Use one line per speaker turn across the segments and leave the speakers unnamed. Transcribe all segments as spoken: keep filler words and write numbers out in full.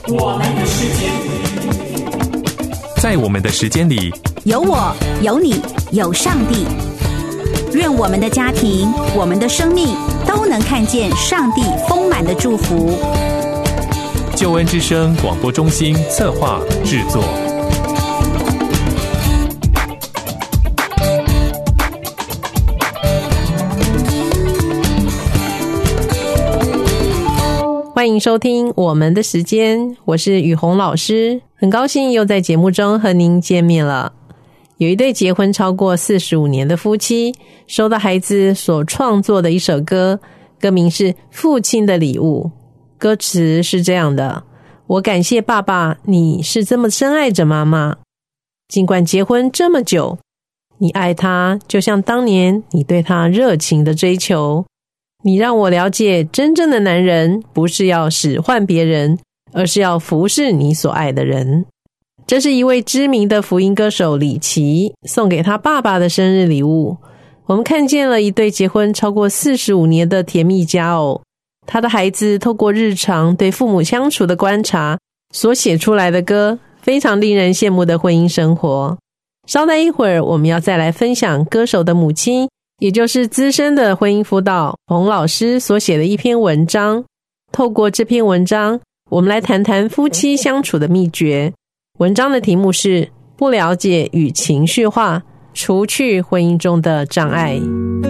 我们的时间，
在我们的时间里，
有我，有你，有上帝。愿我们的家庭，我们的生命都能看见上帝丰满的祝福。
救恩之声广播中心策划制作。
欢迎收听我们的时间，我是雨虹老师，很高兴又在节目中和您见面了。有一对结婚超过四十五年的夫妻，收到孩子所创作的一首歌，歌名是《父亲的礼物》。歌词是这样的：我感谢爸爸，你是这么深爱着妈妈，尽管结婚这么久，你爱他就像当年你对他热情的追求。你让我了解，真正的男人不是要使唤别人，而是要服侍你所爱的人。这是一位知名的福音歌手李琦送给他爸爸的生日礼物。我们看见了一对结婚超过四十五年的甜蜜佳偶，他的孩子透过日常对父母相处的观察所写出来的歌，非常令人羡慕的婚姻生活。稍待一会儿，我们要再来分享歌手的母亲，也就是资深的婚姻辅导洪老师所写的一篇文章。透过这篇文章，我们来谈谈夫妻相处的秘诀。文章的题目是不了解与情绪化，除去婚姻中的障碍。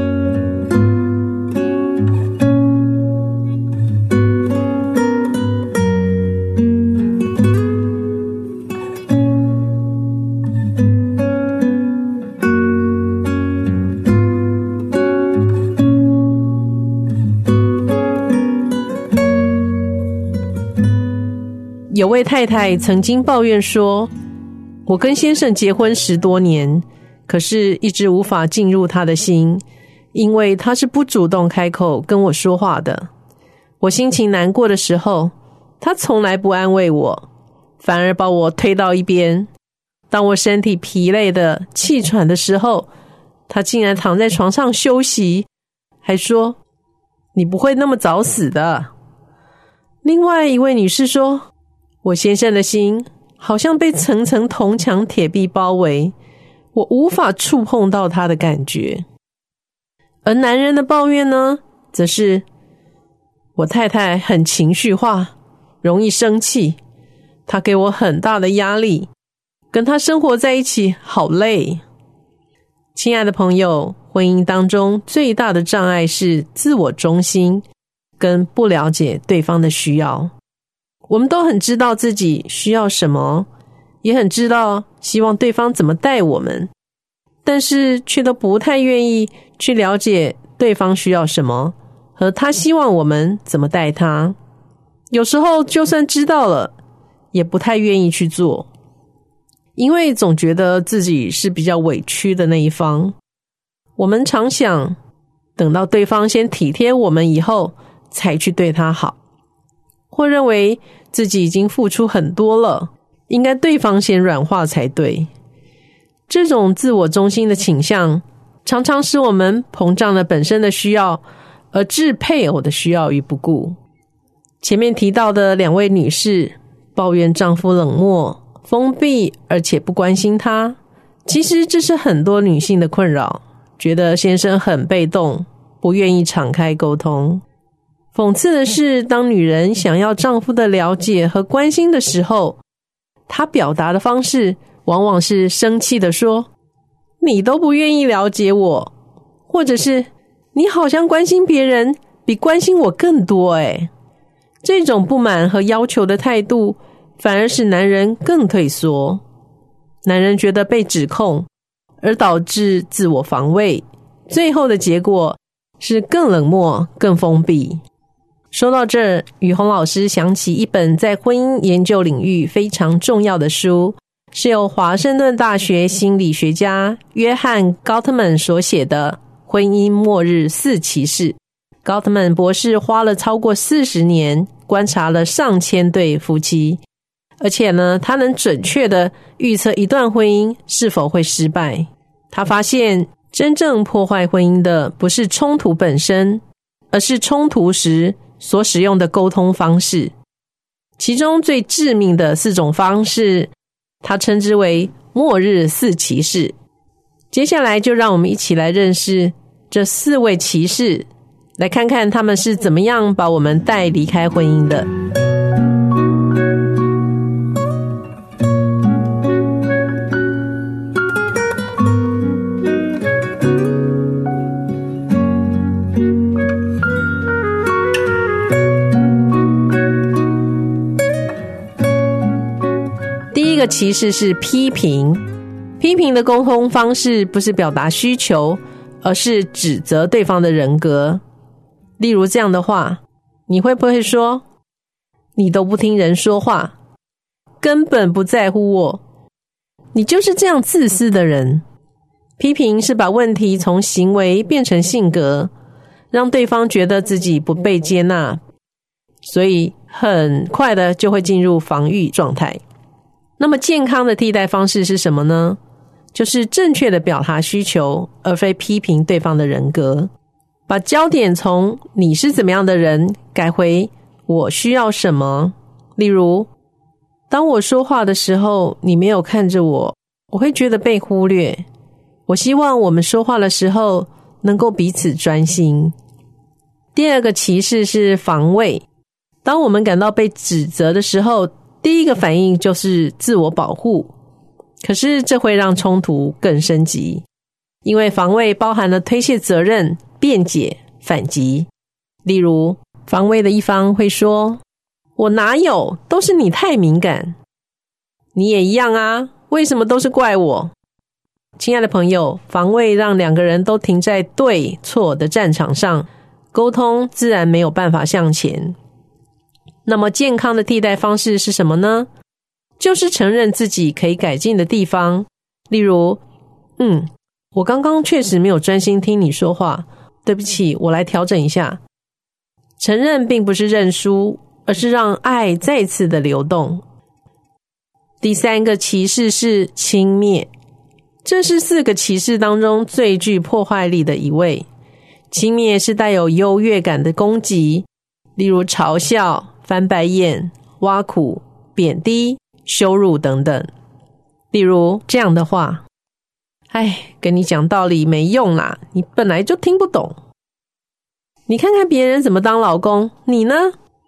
有位太太曾经抱怨说，我跟先生结婚十多年，可是一直无法进入他的心，因为他是不主动开口跟我说话的。我心情难过的时候，他从来不安慰我，反而把我推到一边。当我身体疲累的气喘的时候，他竟然躺在床上休息，还说，你不会那么早死的。另外一位女士说，我先生的心好像被层层铜墙铁壁包围，我无法触碰到他的感觉。而男人的抱怨呢，则是我太太很情绪化，容易生气，她给我很大的压力，跟她生活在一起好累。亲爱的朋友，婚姻当中最大的障碍是自我中心，跟不了解对方的需要。我们都很知道自己需要什么，也很知道希望对方怎么待我们，但是却都不太愿意去了解对方需要什么，和他希望我们怎么待他。有时候就算知道了，也不太愿意去做，因为总觉得自己是比较委屈的那一方。我们常想，等到对方先体贴我们以后，才去对他好，或认为自己已经付出很多了，应该对方先软化才对。这种自我中心的倾向，常常使我们膨胀了本身的需要，而置配偶的需要于不顾。前面提到的两位女士抱怨丈夫冷漠、封闭，而且不关心她，其实这是很多女性的困扰，觉得先生很被动，不愿意敞开沟通。讽刺的是，当女人想要丈夫的了解和关心的时候，她表达的方式往往是生气的说，你都不愿意了解我，或者是你好像关心别人比关心我更多诶。这种不满和要求的态度，反而使男人更退缩。男人觉得被指控，而导致自我防卫，最后的结果是更冷漠、更封闭。说到这儿，雨虹老师想起一本在婚姻研究领域非常重要的书，是由华盛顿大学心理学家约翰·高特曼所写的《婚姻末日四骑士》。高特曼博士花了超过四十年，观察了上千对夫妻，而且呢，他能准确地预测一段婚姻是否会失败。他发现，真正破坏婚姻的不是冲突本身，而是冲突时所使用的沟通方式。 其中最致命的四种方式，他称之为末日四骑士。接下来就让我们一起来认识这四位骑士，来看看他们是怎么样把我们带离开婚姻的。第一个骑士是批评。批评的沟通方式不是表达需求，而是指责对方的人格。例如这样的话，你会不会说，你都不听人说话，根本不在乎我，你就是这样自私的人。批评是把问题从行为变成性格，让对方觉得自己不被接纳，所以很快的就会进入防御状态。那么健康的替代方式是什么呢？就是正确的表达需求，而非批评对方的人格。把焦点从你是怎么样的人改回我需要什么。例如，当我说话的时候，你没有看着我，我会觉得被忽略。我希望我们说话的时候能够彼此专心。第二个骑士是防卫。当我们感到被指责的时候，第一个反应就是自我保护。可是这会让冲突更升级，因为防卫包含了推卸责任、辩解、反击。例如，防卫的一方会说，我哪有，都是你太敏感。你也一样啊，为什么都是怪我？亲爱的朋友，防卫让两个人都停在对错的战场上，沟通自然没有办法向前。那么健康的替代方式是什么呢？就是承认自己可以改进的地方。例如，嗯，我刚刚确实没有专心听你说话，对不起，我来调整一下。承认并不是认输，而是让爱再次的流动。第三个骑士是轻蔑。这是四个骑士当中最具破坏力的一位。轻蔑是带有优越感的攻击，例如嘲笑、翻白眼、挖苦、贬低、羞辱等等。例如这样的话，哎，跟你讲道理没用啦，你本来就听不懂。你看看别人怎么当老公，你呢？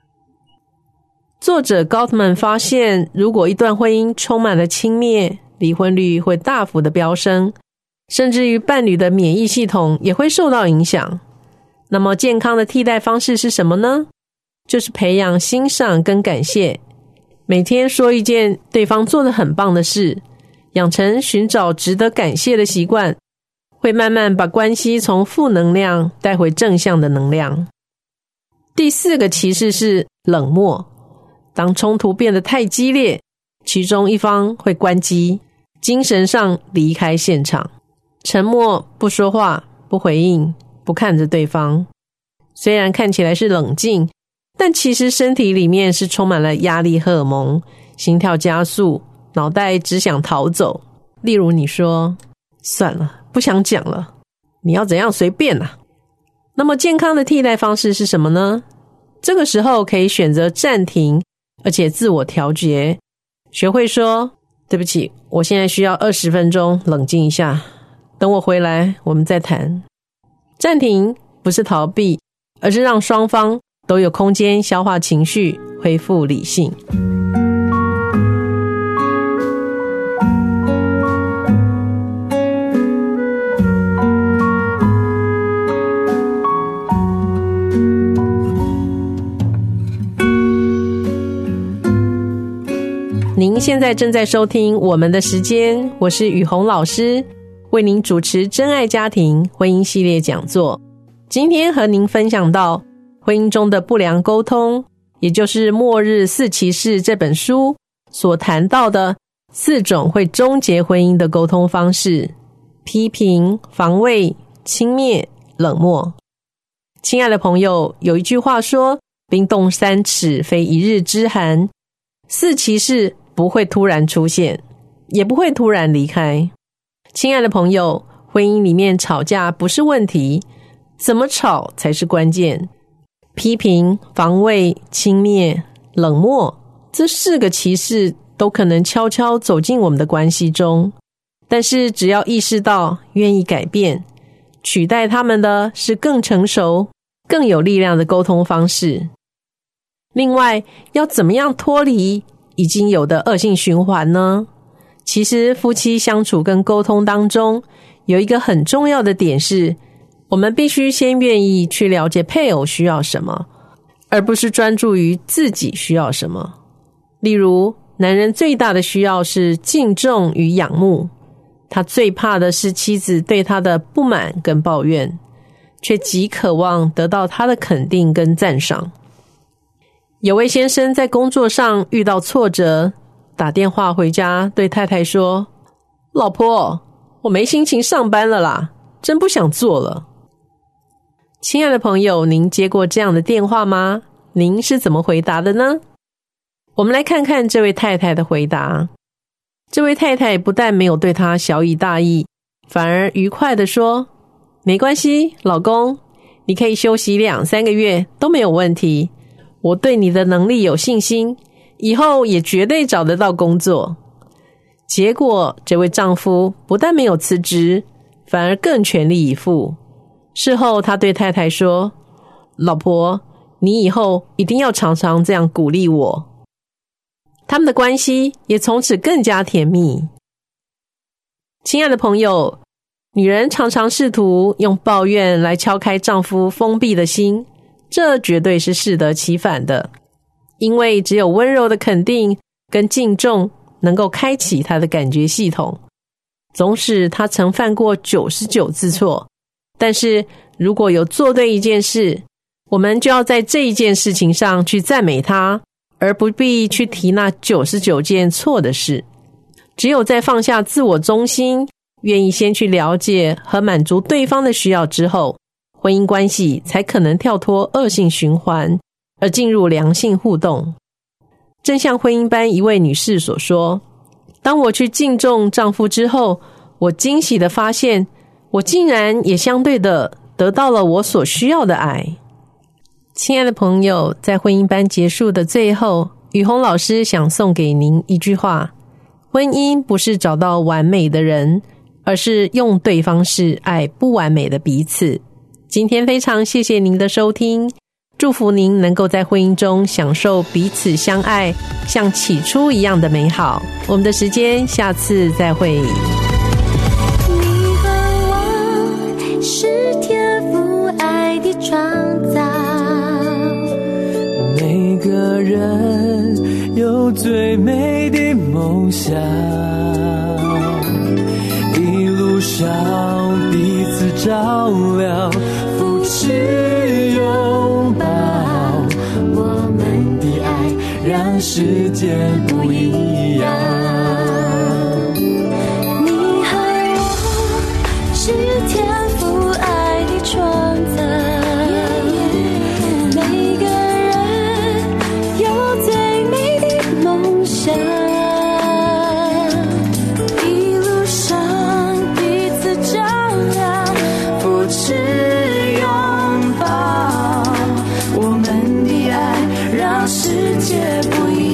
作者 Gottman 发现，如果一段婚姻充满了轻蔑，离婚率会大幅的飙升，甚至于伴侣的免疫系统也会受到影响。那么健康的替代方式是什么呢？就是培养欣赏跟感谢，每天说一件对方做得很棒的事，养成寻找值得感谢的习惯，会慢慢把关系从负能量带回正向的能量。第四个骑士是冷漠。当冲突变得太激烈，其中一方会关机，精神上离开现场，沉默，不说话，不回应，不看着对方。虽然看起来是冷静，但其实身体里面是充满了压力荷尔蒙，心跳加速，脑袋只想逃走。例如你说，算了，不想讲了，你要怎样随便啊。那么健康的替代方式是什么呢？这个时候可以选择暂停，而且自我调节，学会说，对不起，我现在需要二十分钟冷静一下，等我回来我们再谈。暂停不是逃避，而是让双方都有空间消化情绪，恢复理性。您现在正在收听我们的时间，我是雨虹老师，为您主持真爱家庭婚姻系列讲座。今天和您分享到婚姻中的不良沟通，也就是《末日四骑士》这本书所谈到的四种会终结婚姻的沟通方式：批评、防卫、轻蔑、冷漠。亲爱的朋友，有一句话说，冰冻三尺非一日之寒，四骑士不会突然出现，也不会突然离开。亲爱的朋友，婚姻里面吵架不是问题，怎么吵才是关键。批评、防卫、轻蔑、冷漠这四个骑士都可能悄悄走进我们的关系中，但是只要意识到愿意改变，取代他们的是更成熟、更有力量的沟通方式。另外，要怎么样脱离已经有的恶性循环呢？其实夫妻相处跟沟通当中，有一个很重要的点是，我们必须先愿意去了解配偶需要什么，而不是专注于自己需要什么。例如，男人最大的需要是敬重与仰慕，他最怕的是妻子对他的不满跟抱怨，却极渴望得到他的肯定跟赞赏。有位先生在工作上遇到挫折，打电话回家对太太说：老婆，我没心情上班了啦，真不想做了。亲爱的朋友，您接过这样的电话吗？您是怎么回答的呢？我们来看看这位太太的回答。这位太太不但没有对他小以大义，反而愉快地说：没关系，老公，你可以休息两三个月都没有问题，我对你的能力有信心，以后也绝对找得到工作。结果这位丈夫不但没有辞职，反而更全力以赴。事后他对太太说：老婆，你以后一定要常常这样鼓励我。他们的关系也从此更加甜蜜。亲爱的朋友，女人常常试图用抱怨来敲开丈夫封闭的心，这绝对是适得其反的，因为只有温柔的肯定跟敬重能够开启他的感觉系统。纵使他曾犯过九十九次错，但是如果有做对一件事，我们就要在这一件事情上去赞美他，而不必去提那九十九件错的事。只有在放下自我中心，愿意先去了解和满足对方的需要之后，婚姻关系才可能跳脱恶性循环，而进入良性互动。正像婚姻班一位女士所说，当我去敬重丈夫之后，我惊喜地发现，我竟然也相对的得到了我所需要的爱。亲爱的朋友，在婚姻班结束的最后，雨虹老师想送给您一句话：婚姻不是找到完美的人，而是用对方式爱不完美的彼此。今天非常谢谢您的收听，祝福您能够在婚姻中享受彼此相爱，像起初一样的美好。我们的时间下次再会。
你和我是天父爱的创造，
每个人有最美的梦想，一路上彼此照亮，扶持拥抱，我们的爱让世界不一样。
你和我是天父爱的创造，每个人有最美的梦想，一路上彼此照亮，扶持拥抱，我们的爱让世界不一样。